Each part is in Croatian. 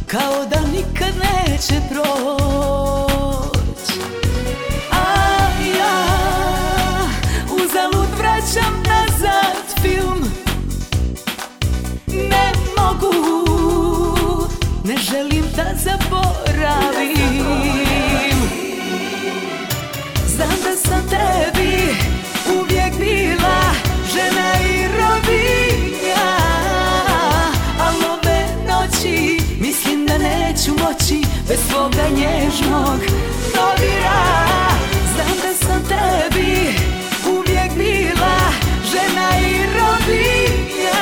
kao da nikad neće proć. A ja uzalud vraćam nazad film. Ne mogu, ne želim da zaboravim. Znam da sam tebi uvijek bila žena i robinja, al ove noći mislim da neću moći bez svoga nježnog dodira. Znam da sam tebi uvijek bila žena i robinja,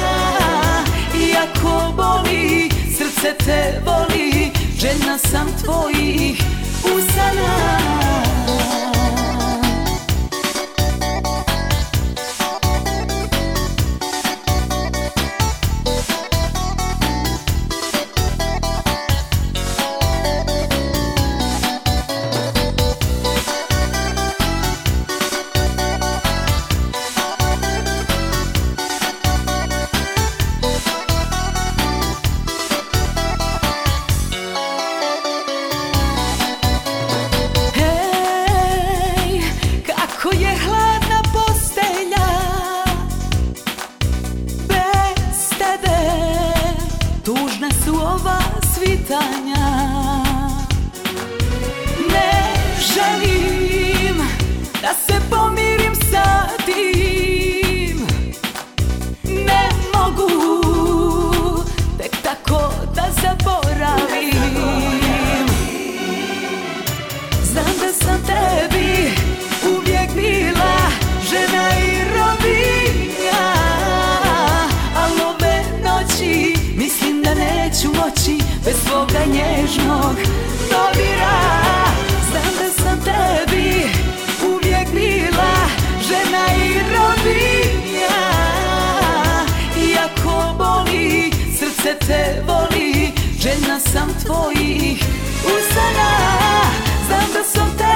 iako boli, srce te voli, željna sam tvojih usana. Kako je hladna postelja bez tebe, tužna su ova svitanja. Ne želim da se pomirim sa tim, ne mogu tek tako da zaboravim. Znam da sam tebi uvijek bila žena i robinja, al ove noći mislim da neću moći bez svoga nježnog dodira. Znam da sam tebi uvijek bila žena i robinja, iako boli, srce te voli, željna sam tvojih usana. Znam da sam tebi